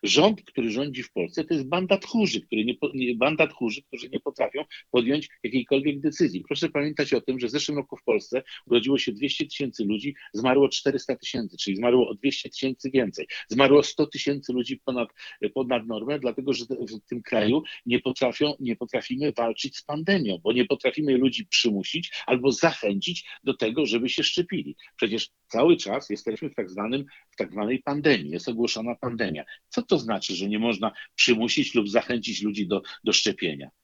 Rząd, który rządzi w Polsce, to jest banda tchórzy, banda tchórzy, którzy nie potrafią podjąć jakiejkolwiek decyzji. Proszę pamiętać o tym, że w zeszłym roku w Polsce urodziło się 200 tysięcy ludzi, zmarło 400 tysięcy, czyli zmarło o 200 tysięcy więcej. Zmarło 100 tysięcy ludzi ponad normę, dlatego że w tym kraju nie potrafimy walczyć z pandemią, bo nie potrafimy ludzi przymusić albo zachęcić do tego, żeby się szczepili. Przecież cały czas jesteśmy w tak zwanej pandemii, jest ogłoszona pandemia. Co to znaczy, że nie można przymusić lub zachęcić ludzi do szczepienia?